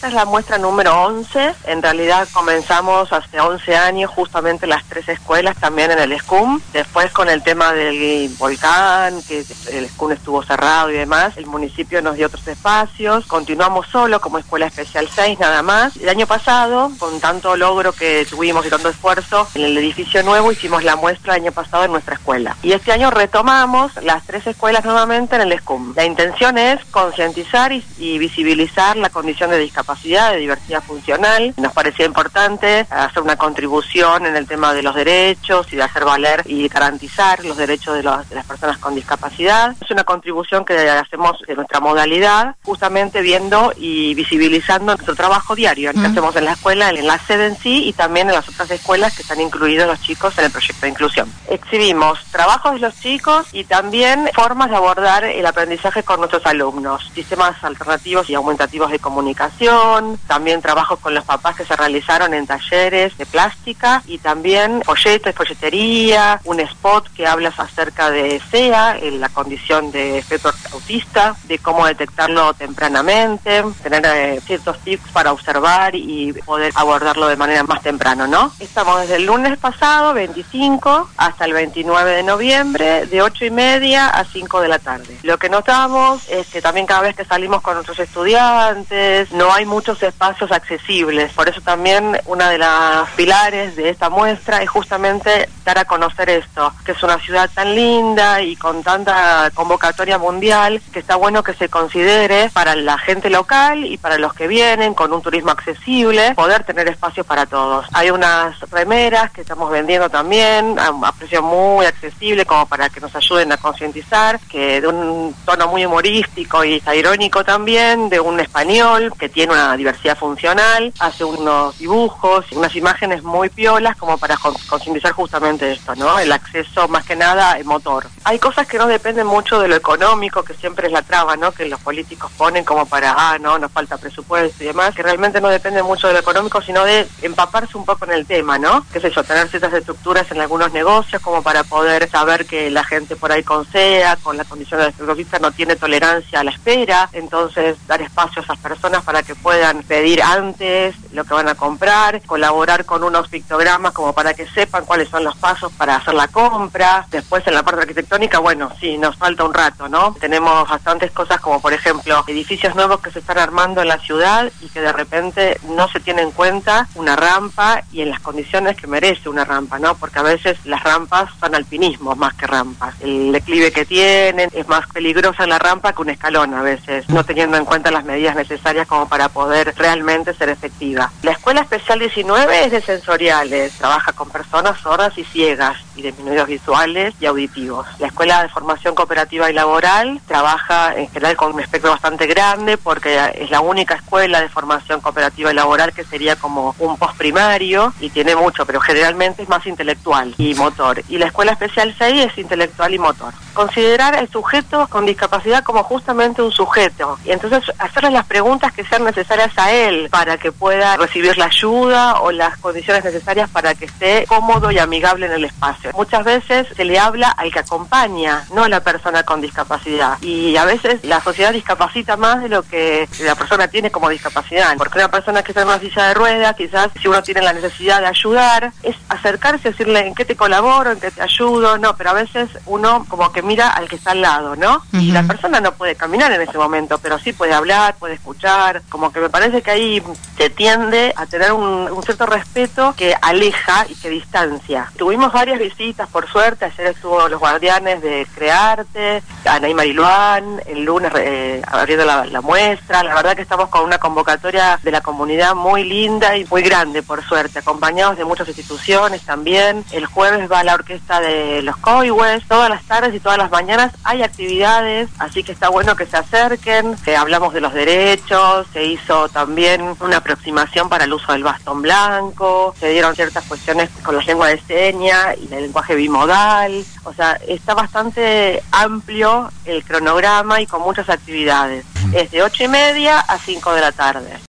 Esta es la muestra número 11. En realidad comenzamos hace 11 años justamente las 3 escuelas también en el SCUM. Después con el tema del volcán, que el SCUM estuvo cerrado y demás, el municipio nos dio otros espacios. Continuamos solo como Escuela Especial 6 nada más. El año pasado, con tanto logro que tuvimos y tanto esfuerzo, en el edificio nuevo hicimos la muestra el año pasado en nuestra escuela. Y este año retomamos las 3 escuelas nuevamente en el SCUM. La intención es concientizar y visibilizar la condición de discapacidad, de diversidad funcional. Nos parecía importante hacer una contribución en el tema de los derechos y de hacer valer y garantizar los derechos de las personas con discapacidad. Es una contribución que hacemos en nuestra modalidad, justamente viendo y visibilizando nuestro trabajo diario que hacemos en la escuela, en la sede en sí y también en las otras escuelas que están incluidos los chicos en el proyecto de inclusión. Exhibimos trabajos de los chicos y también formas de abordar el aprendizaje con nuestros alumnos, sistemas alternativos y aumentativos de comunicación, también trabajos con los papás que se realizaron en talleres de plástica y también folletos, folletería, un spot que habla acerca de SEA, la condición de espectro autista, de cómo detectarlo tempranamente, tener ciertos tips para observar y poder abordarlo de manera más temprano, ¿no? Estamos desde el lunes pasado, 25, hasta el 29 de noviembre, de 8:30 a 5 de la tarde. Lo que notamos es que también cada vez que salimos con nuestros estudiantes, no hay muchos espacios accesibles. Por eso también una de las pilares de esta muestra es justamente dar a conocer esto, que es una ciudad tan linda y con tanta convocatoria mundial, que está bueno que se considere para la gente local y para los que vienen con un turismo accesible, poder tener espacios para todos. Hay unas remeras que estamos vendiendo también a precio muy accesible, como para que nos ayuden a concientizar, que de un tono muy humorístico y irónico también, de un español que tiene una diversidad funcional, hace unos dibujos, unas imágenes muy piolas como para concientizar justamente esto, ¿no? El acceso más que nada motor. Hay cosas que no dependen mucho de lo económico, que siempre es la traba, ¿no? Que los políticos ponen como para, no, nos falta presupuesto y demás, que realmente no depende mucho de lo económico, sino de empaparse un poco en el tema, ¿no? Qué sé yo, tener ciertas estructuras en algunos negocios como para poder saber que la gente por ahí con SEA, con la condición de espectro no tiene tolerancia a la espera, entonces dar espacio a esas personas para que puedan pedir antes lo que van a comprar, colaborar con unos pictogramas como para que sepan cuáles son los pasos para hacer la compra. Después en la parte arquitectónica, bueno, sí, nos falta un rato, ¿no? Tenemos bastantes cosas como por ejemplo edificios nuevos que se están armando en la ciudad y que de repente no se tiene en cuenta una rampa y en las condiciones que merece una rampa, ¿no? Porque a veces las rampas son alpinismo más que rampas. El declive que tienen es más peligrosa la rampa que un escalón a veces, no teniendo en cuenta las medidas necesarias como para poder realmente ser efectiva. La Escuela Especial 19 es de sensoriales, trabaja con personas sordas y ciegas y disminuidos visuales y auditivos. La Escuela de Formación Cooperativa y Laboral trabaja en general con un espectro bastante grande porque es la única escuela de formación cooperativa y laboral que sería como un postprimario y tiene mucho, pero generalmente es más intelectual y motor. Y la Escuela Especial 6 es intelectual y motor. Considerar al sujeto con discapacidad como justamente un sujeto y entonces hacerle las preguntas que sean necesarias a él para que pueda recibir la ayuda o las condiciones necesarias para que esté cómodo y amigable en el espacio. Muchas veces se le habla al que acompaña, no a la persona con discapacidad, y a veces la sociedad discapacita más de lo que la persona tiene como discapacidad, porque una persona que está en una silla de ruedas, quizás si uno tiene la necesidad de ayudar, es acercarse y decirle en qué te colaboro, en qué te ayudo, no, pero a veces uno como que mira al que está al lado, ¿no? Y la persona no puede caminar en ese momento, pero sí puede hablar, puede escuchar, como que me parece que ahí se tiende a tener un cierto respeto que aleja y que distancia. Tuvimos varias visitas, por suerte, ayer estuvo los guardianes de Crearte, Ana y Mariluán, el lunes abriendo la muestra, la verdad que estamos con una convocatoria de la comunidad muy linda y muy grande, por suerte, acompañados de muchas instituciones también. El jueves va la orquesta de los Coihues, todas las tardes y todas las mañanas hay actividades, así que está bueno que se acerquen, que hablamos de los derechos, se hizo también una aproximación para el uso del bastón blanco, se dieron ciertas cuestiones con la lengua de señas y el lenguaje bimodal, o sea, está bastante amplio el cronograma y con muchas actividades. Es de 8:30 a 5 de la tarde.